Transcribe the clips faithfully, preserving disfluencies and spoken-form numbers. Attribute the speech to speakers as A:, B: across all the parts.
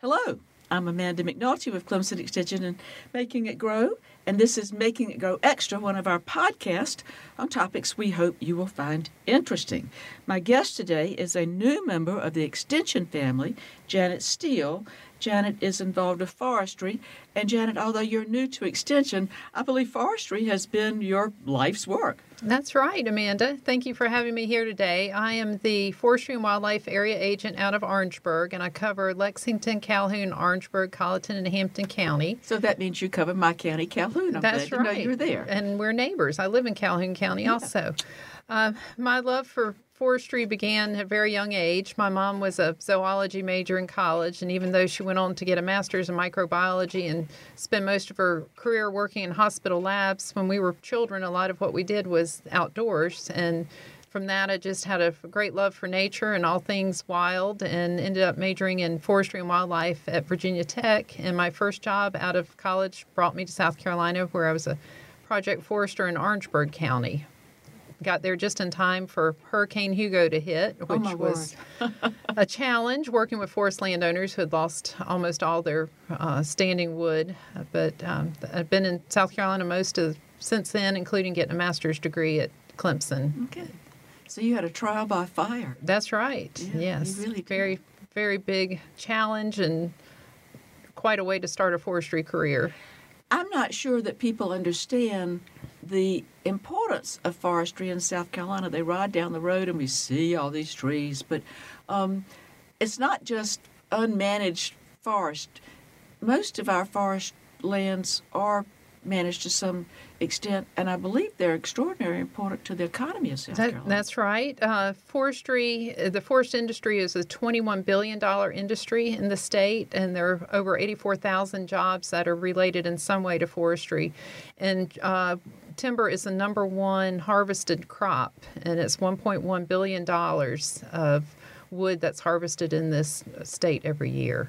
A: Hello, I'm Amanda McNulty with Clemson Extension and Making It Grow, and this is Making It Grow Extra, one of our podcasts on topics we hope you will find interesting. My guest today is a new member of the Extension family, Janet Steele. Janet is involved with forestry, and Janet, although you're new to Extension, I believe forestry has been your life's work.
B: That's right, Amanda. Thank you for having me here today. I am the Forestry and Wildlife Area Agent out of Orangeburg, and I cover Lexington, Calhoun, Orangeburg, Colleton, and Hampton County.
A: So that means you cover my county, Calhoun. I'm
B: That's
A: glad
B: right.
A: to know you're there.
B: And we're neighbors. I live in Calhoun County
A: Yeah.
B: also. Uh, my love for forestry began at a very young age. My mom was a zoology major in college, and even though she went on to get a master's in microbiology and spend most of her career working in hospital labs, when we were children, a lot of what we did was outdoors. And from that, I just had a great love for nature and all things wild, and ended up majoring in forestry and wildlife at Virginia Tech. And my first job out of college brought me to South Carolina, where I was a project forester in Orangeburg County. Got there just in time for Hurricane Hugo to hit, which
A: Oh, my
B: was a challenge working with forest landowners who had lost almost all their uh, standing wood. But um, I've been in South Carolina most of since then, including getting a master's degree at Clemson.
A: Okay. So you had a trial by fire.
B: That's right.
A: Yeah,
B: yes.
A: you really did.
B: Very, very big challenge and quite a way to start a forestry career.
A: I'm not sure that people understand the importance of forestry in South Carolina. They ride down the road and we see all these trees, but um, it's not just unmanaged forest. Most of our forest lands are managed to some extent, and I believe they're extraordinarily important to the economy of South
B: That,
A: Carolina.
B: that's right. Uh, forestry, the forest industry is a twenty-one billion dollars industry in the state, and there are over eighty-four thousand jobs that are related in some way to forestry. And uh, timber is the number one harvested crop, and it's one point one billion dollars of wood that's harvested in this state every year.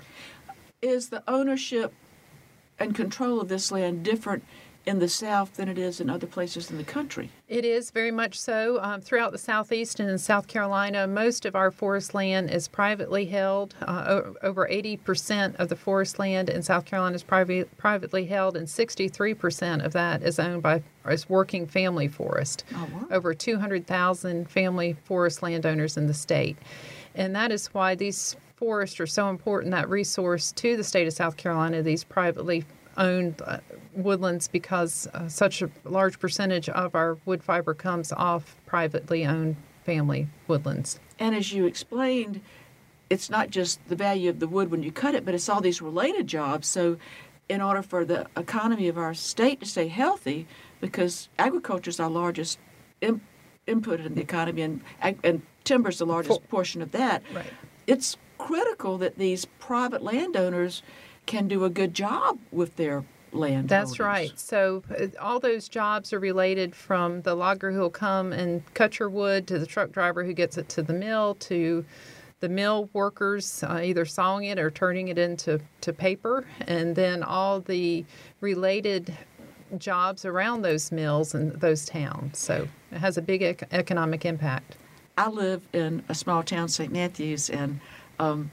A: Is the ownership and control of this land different in the South than it is in other places in the country?
B: It is very much so. Um, throughout the Southeast and in South Carolina, most of our forest land is privately held. Uh, o- over eighty percent of the forest land in South Carolina is private, privately held, and sixty-three percent of that is owned by is working family forest.
A: Oh, wow.
B: Over two hundred thousand family forest landowners in the state. And that is why these forests are so important, that resource to the state of South Carolina, these privately owned uh, woodlands, because uh, such a large percentage of our wood fiber comes off privately owned family woodlands.
A: And as you explained, it's not just the value of the wood when you cut it, but it's all these related jobs. So in order for the economy of our state to stay healthy, because agriculture is our largest in, input in the economy, and, and timber is the largest
B: For,
A: portion of that,
B: right.
A: It's critical that these private landowners can do a good job with their land.
B: That's right. So uh, all those jobs are related, from the logger who will come and cut your wood, to the truck driver who gets it to the mill, to the mill workers uh, either sawing it or turning it into to paper, and then all the related jobs around those mills and those towns. So it has a big ec- economic impact.
A: I live in a small town, Saint Matthews, and um,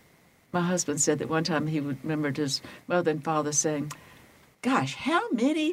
A: my husband said that one time he remembered his mother and father saying, gosh, how many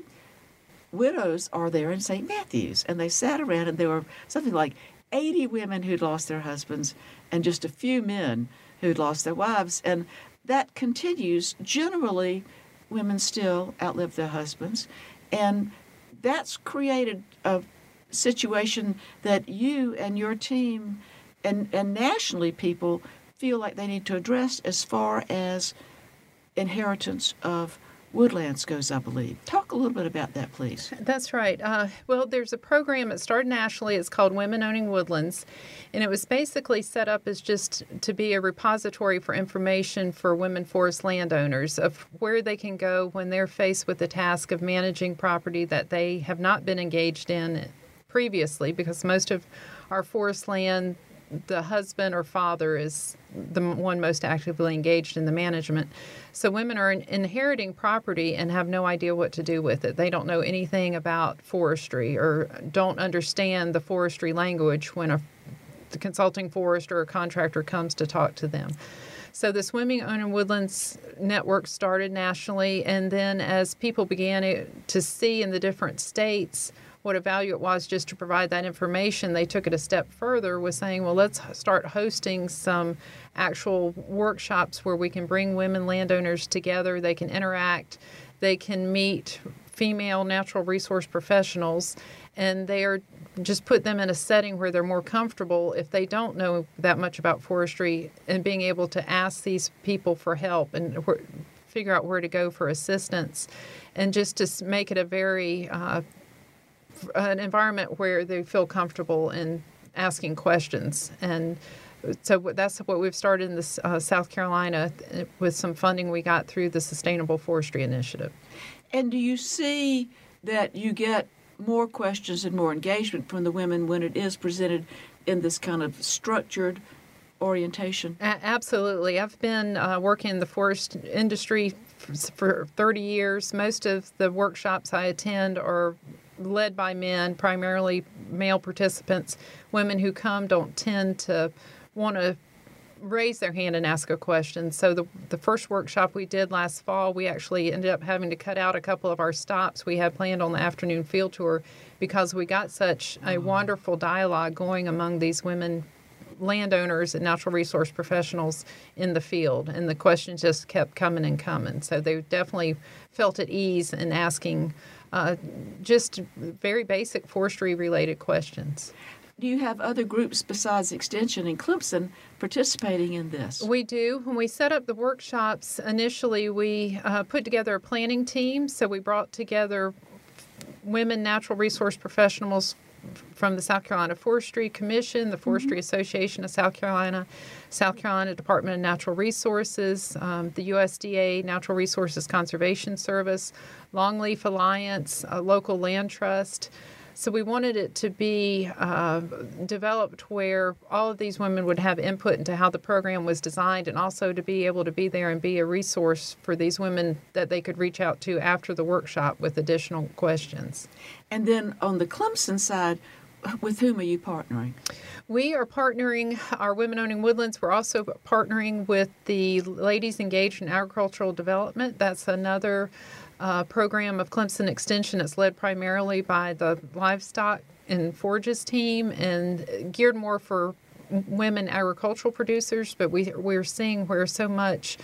A: widows are there in Saint Matthews? And they sat around, and there were something like eighty women who'd lost their husbands and just a few men who'd lost their wives. And that continues. Generally, women still outlive their husbands. And that's created a situation that you and your team and, and nationally people feel like they need to address as far as inheritance of woodlands goes, I believe. Talk a little bit about that, please.
B: That's right. Uh, well, there's a program that started nationally. It's called Women Owning Woodlands, and it was basically set up as just to be a repository for information for women forest landowners of where they can go when they're faced with the task of managing property that they have not been engaged in previously, because most of our forest land, the husband or father is the one most actively engaged in the management. So women are in, inheriting property and have no idea what to do with it. They don't know anything about forestry or don't understand the forestry language when a the consulting forester or contractor comes to talk to them. So the Swimming Own in Woodlands network started nationally, and then as people began it, to see in the different states what a value it was just to provide that information, they took it a step further with saying, well, let's start hosting some actual workshops where we can bring women landowners together. They can interact. They can meet female natural resource professionals, and they are just put them in a setting where they're more comfortable if they don't know that much about forestry, and being able to ask these people for help and wh- figure out where to go for assistance, and just to make it a very uh, an environment where they feel comfortable in asking questions. And so that's what we've started in this, uh, South Carolina with some funding we got through the Sustainable Forestry Initiative.
A: And do you see that you get more questions and more engagement from the women when it is presented in this kind of structured orientation?
B: A- absolutely. I've been uh, working in the forest industry for, for thirty years. Most of the workshops I attend are led by men, primarily male participants. Women who come don't tend to want to raise their hand and ask a question. So the the first workshop we did last fall, we actually ended up having to cut out a couple of our stops we had planned on the afternoon field tour because we got such a wonderful dialogue going among these women landowners and natural resource professionals in the field, and the questions just kept coming and coming. So they definitely felt at ease in asking uh, just very basic forestry related questions.
A: Do you have other groups besides Extension and Clemson participating in this?
B: We do. When we set up the workshops, initially we uh, put together a planning team. So we brought together women natural resource professionals from the South Carolina Forestry Commission, the Forestry mm-hmm. Association of South Carolina, South Carolina Department of Natural Resources, um, the U S D A Natural Resources Conservation Service, Longleaf Alliance, a local land trust. So we wanted it to be uh, developed where all of these women would have input into how the program was designed, and also to be able to be there and be a resource for these women that they could reach out to after the workshop with additional questions.
A: And then on the Clemson side, with whom are you partnering?
B: We are partnering, our Women Owning Woodlands, we're also partnering with the Ladies Engaged in Agricultural Development. That's another uh, program of Clemson Extension. It's led primarily by the livestock and forages team and geared more for women agricultural producers, but we, we're seeing where so much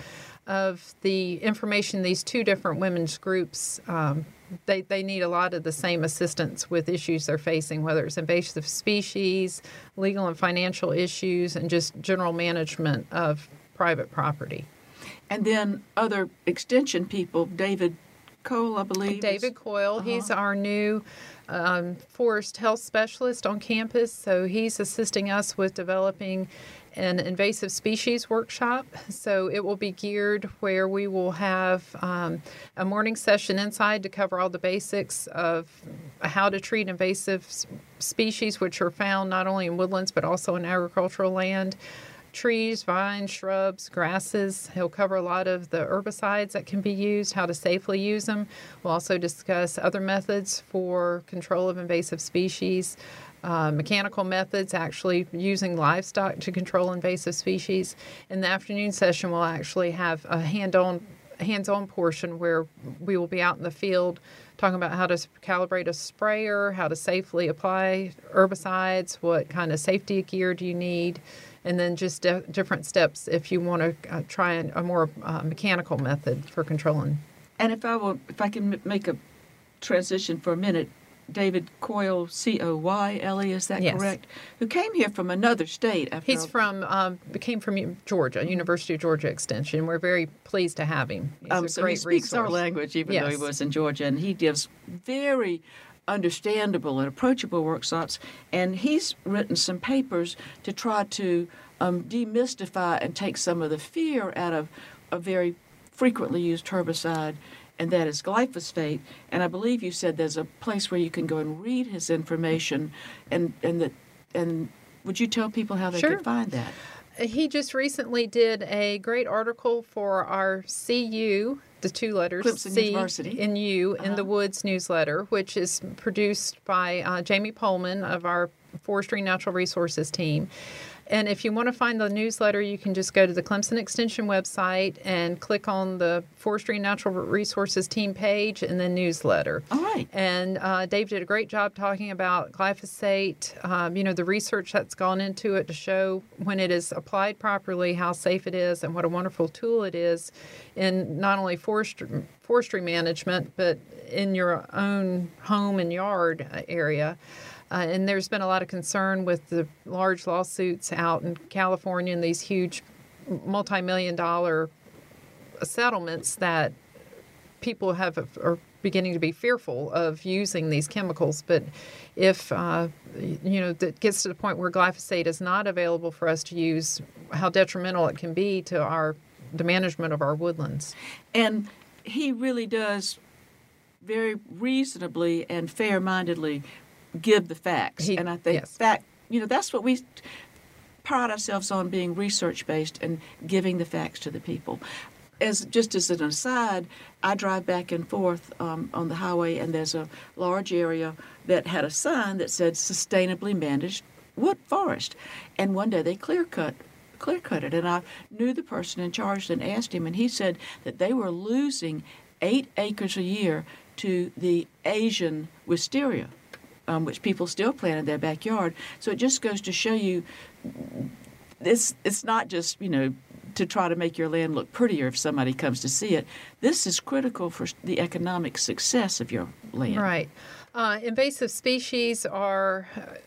B: of the information these two different women's groups um, They, they need a lot of the same assistance with issues they're facing, whether it's invasive species, legal and financial issues, and just general management of private property.
A: And then other extension people, David Cole, I believe.
B: David Coyle, uh-huh. He's our new um, forest health specialist on campus, so he's assisting us with developing an invasive species workshop. So it will be geared where we will have um, a morning session inside to cover all the basics of how to treat invasive species, which are found not only in woodlands but also in agricultural land. Trees, vines, shrubs, grasses. He'll cover a lot of the herbicides that can be used, how to safely use them. We'll also discuss other methods for control of invasive species. Uh, mechanical methods, actually using livestock to control invasive species. In the afternoon session, we'll actually have a hand-on, hands-on portion where we will be out in the field talking about how to calibrate a sprayer, how to safely apply herbicides, what kind of safety gear do you need, and then just de- different steps if you want to uh, try an, a more uh, mechanical method for controlling.
A: And if I will, if I can m- make a transition for a minute, David Coyle, C O Y L E, is that
B: yes.
A: correct? Who came here from another state. After
B: He's
A: all.
B: from, um, came from Georgia, mm-hmm. University of Georgia Extension. We're very pleased to have him. He's
A: um,
B: a
A: so
B: great
A: he speaks
B: resource.
A: our language, even
B: yes.
A: though he was in Georgia, and he gives very understandable and approachable workshops. And he's written some papers to try to um, demystify and take some of the fear out of a very frequently used herbicide, and that is glyphosate. And I believe you said there's a place where you can go and read his information, and and that and would you tell people how they
B: sure.
A: could find that?
B: He just recently did a great article for our C U, the two letters
A: Clemson
B: C
A: University.
B: and U
A: uh-huh.
B: in the Woods newsletter, which is produced by uh, Jamie Pullman of our Forestry and Natural Resources team. And if you want to find the newsletter, you can just go to the Clemson Extension website and click on the Forestry and Natural Resources team page and then newsletter.
A: All right.
B: And uh, Dave did a great job talking about glyphosate, um, you know, the research that's gone into it to show when it is applied properly how safe it is and what a wonderful tool it is in not only forestry, forestry management, but in your own home and yard area. Uh, and there's been a lot of concern with the large lawsuits out in California and these huge multi-million dollar settlements that people have are beginning to be fearful of using these chemicals. But if, uh, you know, that gets to the point where glyphosate is not available for us to use, how detrimental it can be to our the management of our woodlands.
A: And he really does very reasonably and fair-mindedly give the facts.
B: He,
A: and I think
B: yes.
A: that, you know, that's what we pride ourselves on, being research-based and giving the facts to the people. As just as an aside, I drive back and forth um, on the highway, and there's a large area that had a sign that said sustainably managed wood forest. And one day they clear cut clear cut it, and I knew the person in charge and asked him, and he said that they were losing eight acres a year to the Asian wisteria, um, which people still plant in their backyard. So it just goes to show you, this it's not just, you know, to try to make your land look prettier if somebody comes to see it. This is critical for the economic success of your land.
B: Right. Uh, invasive species are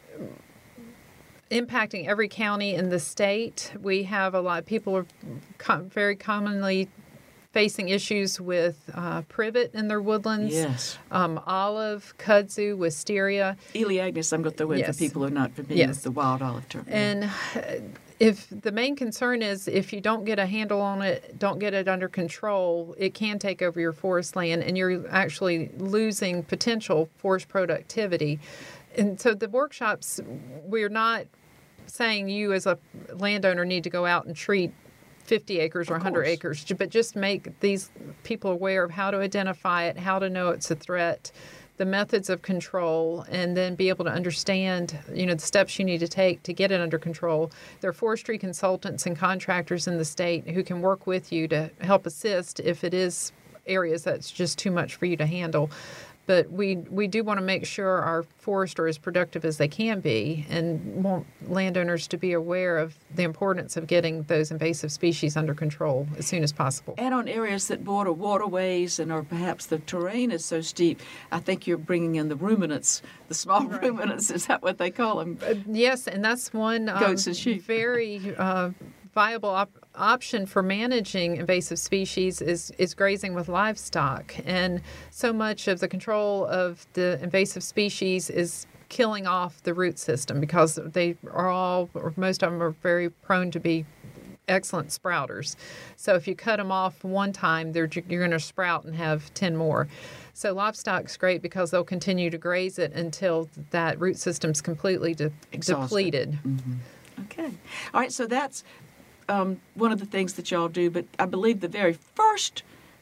B: impacting every county in the state. We have a lot of people are com- very commonly facing issues with uh, privet in their woodlands.
A: Yes.
B: Um, olive, kudzu, wisteria.
A: Eleagnus, I'm going to throw in
B: Yes.
A: for people who are not familiar
B: Yes.
A: with the wild olive term.
B: And if the main concern is if you don't get a handle on it, don't get it under control, it can take over your forest land and you're actually losing potential forest productivity. And so the workshops, we're not saying you as a landowner need to go out and treat fifty acres or
A: Of
B: one hundred
A: course.
B: acres, but just make these people aware of how to identify it, how to know it's a threat, the methods of control, and then be able to understand, you know, the steps you need to take to get it under control. There are forestry consultants and contractors in the state who can work with you to help assist if it is areas that's just too much for you to handle. But we we do want to make sure our forests are as productive as they can be and want landowners to be aware of the importance of getting those invasive species under control as soon as possible.
A: And on areas that border waterways and or perhaps the terrain is so steep, I think you're bringing in the ruminants, the small
B: Right.
A: ruminants, is that what they call them?
B: Uh, yes, and that's one um,
A: Goats and sheep.
B: very uh, viable op- option for managing invasive species is, is grazing with livestock. And so much of the control of the invasive species is killing off the root system because they are all, or most of them are very prone to be excellent sprouters. So if you cut them off one time, they're, you're going to sprout and have ten more. So livestock's great because they'll continue to graze it until that root system's completely de-
A: Exhausted.
B: depleted.
A: Okay. All right, so that's um, one of the things that y'all do, but I believe the very first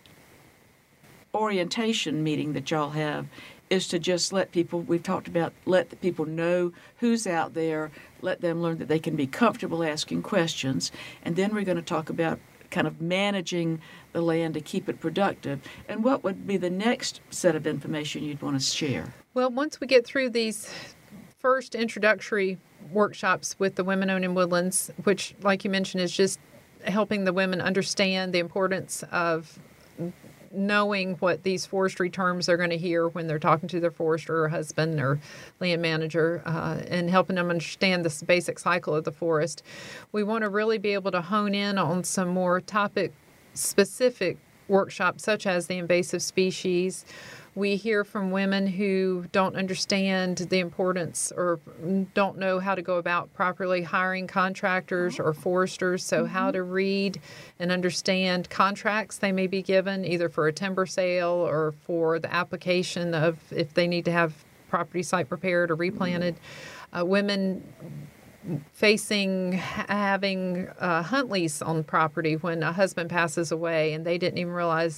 A: orientation meeting that y'all have is to just let people, we've talked about, let the people know who's out there, let them learn that they can be comfortable asking questions, and then we're going to talk about kind of managing the land to keep it productive. And what would be the next set of information you'd want to share?
B: Well, once we get through these first introductory workshops with the Women Owned in Woodlands, which, like you mentioned, is just helping the women understand the importance of knowing what these forestry terms they're going to hear when they're talking to their forester or husband or land manager, uh, and helping them understand this basic cycle of the forest. We want to really be able to hone in on some more topic-specific workshops, such as the invasive species. We hear from women who don't understand the importance or don't know how to go about properly hiring contractors or foresters, so how to read and understand contracts they may be given either for a timber sale or for the application of if they need to have property site prepared or replanted. Uh, women facing having a hunt lease on property when a husband passes away and they didn't even realize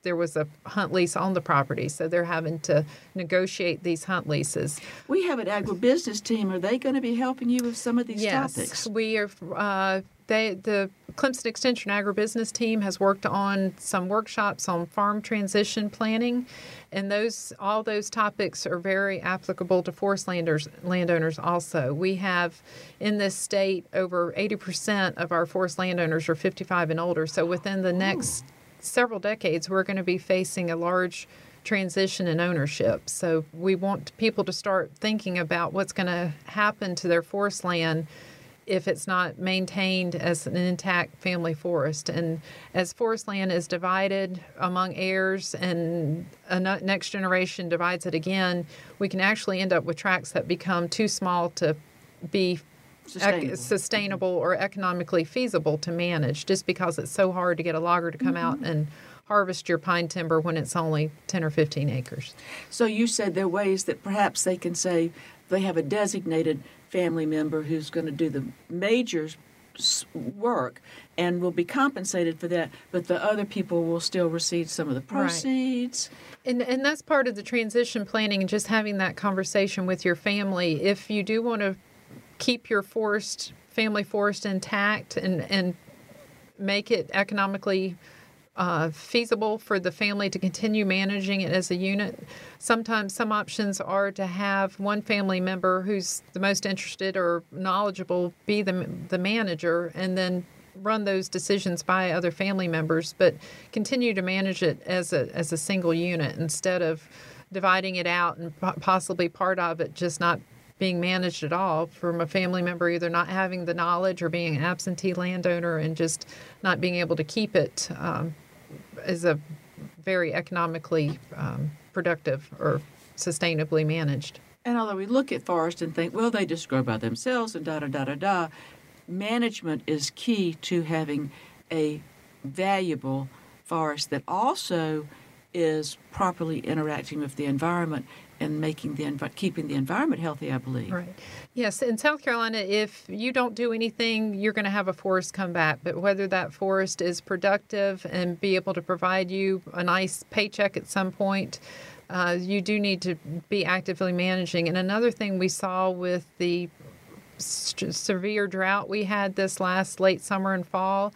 B: there was a hunt lease on the property. So they're having to negotiate these hunt leases.
A: We have an agribusiness team. Are they going to be helping you with some of these
B: yes,
A: topics?
B: we are. Uh, they, the Clemson Extension agribusiness team has worked on some workshops on farm transition planning, and those all those topics are very applicable to forest landers, landowners also. We have in this state over eighty percent of our forest landowners are fifty-five and older. So within the next Ooh. several decades, we're going to be facing a large transition in ownership. So we want people to start thinking about what's going to happen to their forest land if it's not maintained as an intact family forest. And as forest land is divided among heirs and a next generation divides it again, we can actually end up with tracts that become too small to be sustainable, ec- sustainable mm-hmm. or economically feasible to manage, just because it's so hard to get a logger to come mm-hmm. out and harvest your pine timber when it's only ten or fifteen acres.
A: So you said there are ways that perhaps they can say they have a designated family member who's going to do the major work and will be compensated for that, but the other people will still receive some of the proceeds.
B: Right. And and that's part of the transition planning, and just having that conversation with your family. If you do want to keep your forest, family forest intact and, and make it economically Uh, feasible for the family to continue managing it as a unit. Sometimes some options are to have one family member who's the most interested or knowledgeable be the the manager, and then run those decisions by other family members, but continue to manage it as a as a single unit instead of dividing it out and possibly part of it just not being managed at all from a family member either not having the knowledge or being an absentee landowner and just not being able to keep it um, as a very economically um, productive or sustainably managed.
A: And although we look at forest and think, well, they just grow by themselves and da-da-da-da-da, management is key to having a valuable forest that also is properly interacting with the environment and making the env- keeping the environment healthy, I believe.
B: Right. Yes, in South Carolina, if you don't do anything, you're going to have a forest come back. But whether that forest is productive and be able to provide you a nice paycheck at some point, uh, you do need to be actively managing. And another thing we saw with the st- severe drought we had this last late summer and fall,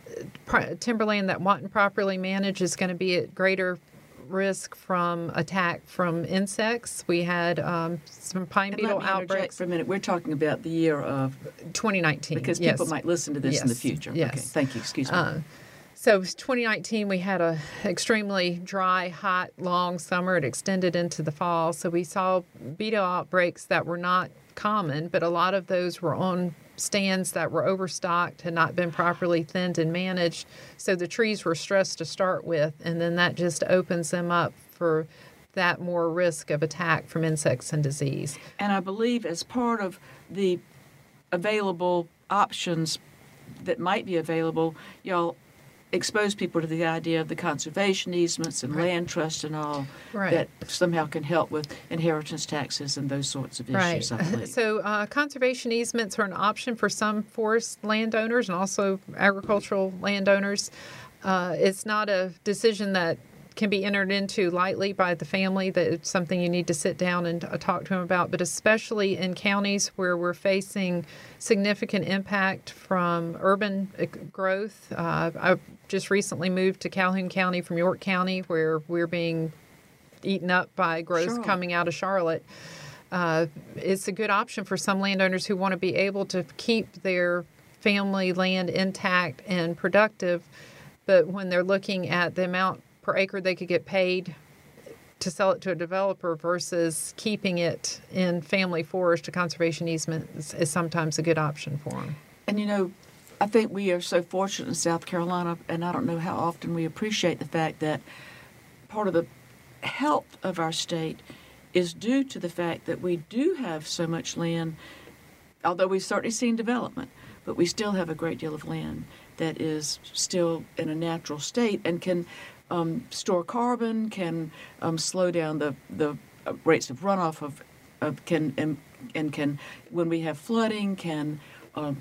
B: timberland that wasn't properly managed is going to be at greater risk from attack from insects. We had um, some pine
A: and
B: beetle
A: let me
B: outbreaks.
A: For a minute, we're talking about the year of
B: twenty nineteen,
A: because
B: yes.
A: people might listen to this
B: yes.
A: in the future.
B: Yes.
A: Okay, thank you. Excuse me.
B: Uh, so twenty nineteen, we had a extremely dry, hot, long summer. It extended into the fall. So we saw beetle outbreaks that were not common, but a lot of those were on stands that were overstocked, had not been properly thinned and managed. So the trees were stressed to start with, and then that just opens them up for that more risk of attack from insects and disease.
A: And I believe as part of the available options that might be available, y'all expose people to the idea of the conservation easements and right. land trust and all
B: right.
A: that somehow can help with inheritance taxes and those sorts of issues,
B: right.
A: I believe.
B: So uh, conservation easements are an option for some forest landowners and also agricultural landowners. Uh, it's not a decision that can be entered into lightly by the family. That it's something you need to sit down and uh, talk to them about, but especially in counties where we're facing significant impact from urban growth. Uh, I just recently moved to Calhoun County from York County, where we're being eaten up by growth sure. coming out of Charlotte. Uh, it's a good option for some landowners who want to be able to keep their family land intact and productive, but when they're looking at the amount per acre they could get paid to sell it to a developer versus keeping it in family forest, a conservation easement is, is sometimes a good option for them.
A: And you know, I think we are so fortunate in South Carolina, and I don't know how often we appreciate the fact that part of the health of our state is due to the fact that we do have so much land, although we've certainly seen development, but we still have a great deal of land that is still in a natural state and can Um, store carbon, can um, slow down the the rates of runoff of, of can and, and can when we have flooding can um,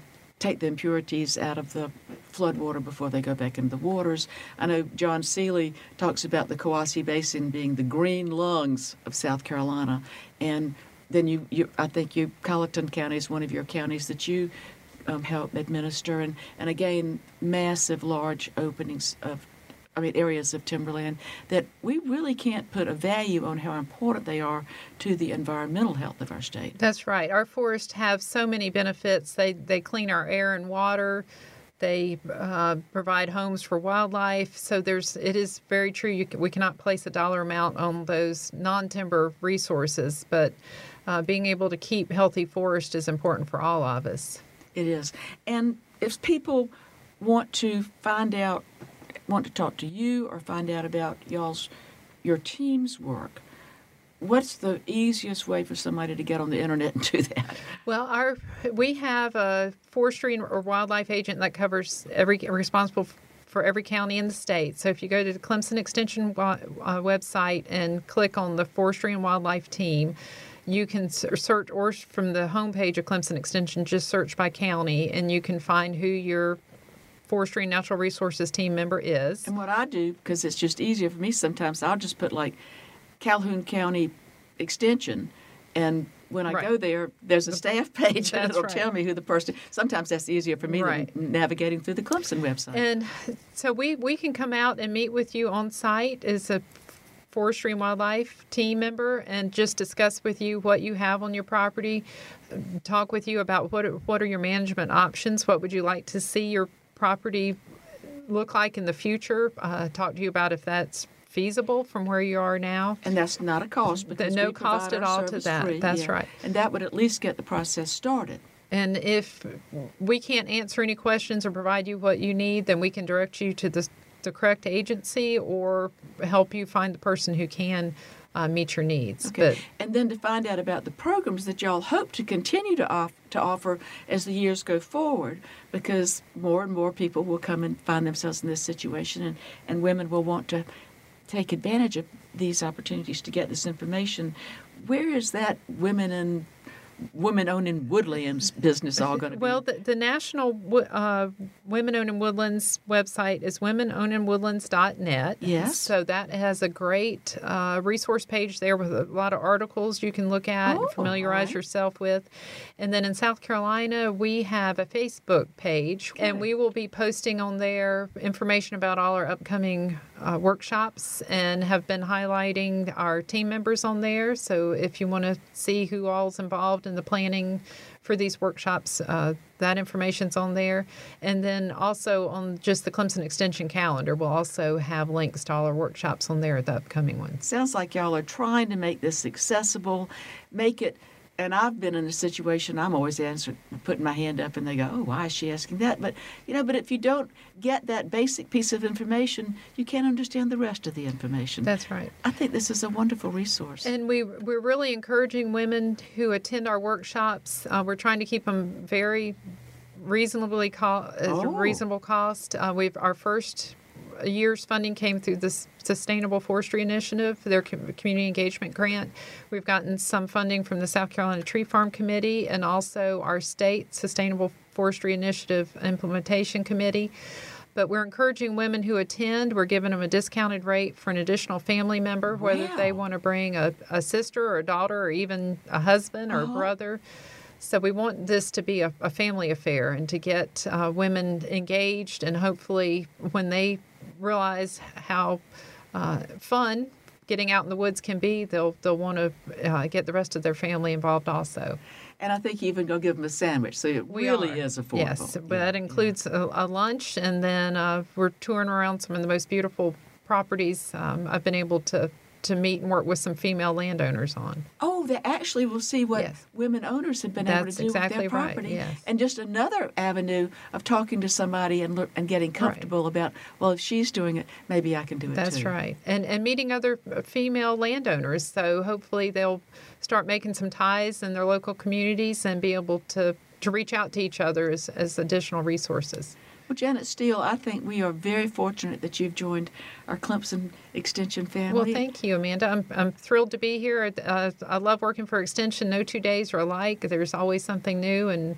A: take the impurities out of the floodwater before they go back into the waters. I know John Seeley talks about the Kawasi Basin being the green lungs of South Carolina, and then you, you I think you Colleton County is one of your counties that you um, help administer, and, and again, massive, large openings of, I mean, areas of timberland that we really can't put a value on how important they are to the environmental health of our state.
B: That's right. Our forests have so many benefits. They they clean our air and water. They uh, provide homes for wildlife. So there's it is very true. You can, we cannot place a dollar amount on those non-timber resources, but uh, being able to keep healthy forest is important for all of us.
A: It is. And if people want to find out, want to talk to you or find out about y'all's, your team's work, what's the easiest way for somebody to get on the internet and do that?
B: Well, our we have a forestry or wildlife agent that covers every responsible for every county in the state. So if you go to the Clemson Extension uh, website and click on the Forestry and Wildlife team, you can search, or from the homepage of Clemson Extension, just search by county, and you can find who your Forestry and Natural Resources team member is.
A: And what I do, because it's just easier for me sometimes, I'll just put like Calhoun County Extension, and when I
B: right.
A: go there, there's a staff page and it'll
B: right.
A: tell me who the person. Sometimes that's easier for me
B: right.
A: than navigating through the Clemson website.
B: And so we, we can come out and meet with you on site as a Forestry and Wildlife team member and just discuss with you what you have on your property, talk with you about what what are your management options, what would you like to see your property look like in the future, uh, talk to you about if that's feasible from where you are now.
A: And that's not a cost because
B: no
A: we
B: cost
A: provide
B: at
A: our
B: all to
A: service
B: that.
A: free.
B: That's
A: yeah.
B: right.
A: And that would at least get the process started.
B: And if we can't answer any questions or provide you what you need, then we can direct you to the, the correct agency or help you find the person who can uh, meet your needs.
A: Okay.
B: But,
A: and then to find out about the programs that y'all hope to continue to, off, to offer as the years go forward, because more and more people will come and find themselves in this situation, and, and women will want to take advantage of these opportunities to get this information. Where is that women and women-owned in woodlands business all going to be?
B: Well, the, the national uh, Women-Owned in Woodlands website is women owned in woodlands dot net.
A: Yes.
B: So that has a great uh, resource page there with a lot of articles you can look at
A: Oh,
B: and familiarize
A: right.
B: yourself with. And then in South Carolina, we have a Facebook page,
A: Good.
B: and we will be posting on there information about all our upcoming uh, workshops and have been highlighting our team members on there. So if you want to see who all's involved in the planning for these workshops, uh, that information's on there. And then also on just the Clemson Extension calendar, we'll also have links to all our workshops on there, the upcoming ones.
A: Sounds like y'all are trying to make this accessible, make it, and I've been in a situation, I'm always answering, putting my hand up, and they go, oh, why is she asking that? But, you know, but if you don't get that basic piece of information, you can't understand the rest of the information.
B: That's right.
A: I think this is a wonderful resource.
B: And we, we're really encouraging women who attend our workshops. Uh, we're trying to keep them very reasonably co-
A: Oh.
B: a reasonable cost. Uh, we've our first year's funding came through the Sustainable Forestry Initiative, their com- community engagement grant. We've gotten some funding from the South Carolina Tree Farm Committee and also our state Sustainable Forestry Initiative Implementation Committee. But we're encouraging women who attend. We're giving them a discounted rate for an additional family member, whether
A: Wow.
B: they want to bring a, a sister or a daughter or even a husband or
A: Uh-huh.
B: a brother. So we want this to be a, a family affair and to get uh, women engaged, and hopefully when they realize how uh, fun getting out in the woods can be, they'll they'll want to uh, get the rest of their family involved also.
A: And I think you even go give them a sandwich, so it
B: We
A: really
B: are.
A: is affordable.
B: Yes, but
A: Yeah,
B: that includes a, a lunch, and then uh, we're touring around some of the most beautiful properties. Um, I've been able to to meet and work with some female landowners on.
A: Oh, they actually will see what
B: Yes.
A: women owners have been
B: That's
A: able to do
B: exactly
A: with their
B: right,
A: property.
B: yes.
A: And just another avenue of talking to somebody and look, and getting comfortable about, well, if she's doing it, maybe I can do it
B: That's
A: too.
B: right. And and meeting other female landowners. So hopefully they'll start making some ties in their local communities and be able to, to reach out to each other as, as additional resources.
A: Well, Janet Steele, I think we are very fortunate that you've joined our Clemson Extension family.
B: Well, thank you, Amanda. I'm, I'm thrilled to be here. Uh, I love working for Extension. No two days are alike. There's always something new, and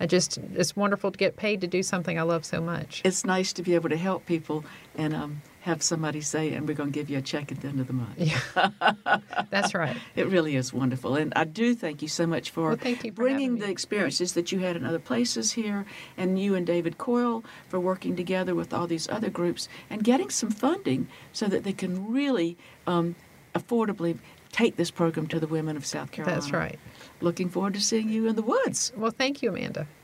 B: I just, it's wonderful to get paid to do something I love so much.
A: It's nice to be able to help people and um, have somebody say, and we're going to give you a check at the end of the month.
B: Yeah, that's right.
A: It really is wonderful. And I do thank you so much for,
B: Well, thank you for
A: bringing
B: having me.
A: the experiences that you had in other places here, and you and David Coyle for working together with all these other groups and getting some funding so that they can really um, affordably take this program to the women of South Carolina.
B: That's right.
A: Looking forward to seeing you in the woods.
B: Well, thank you, Amanda.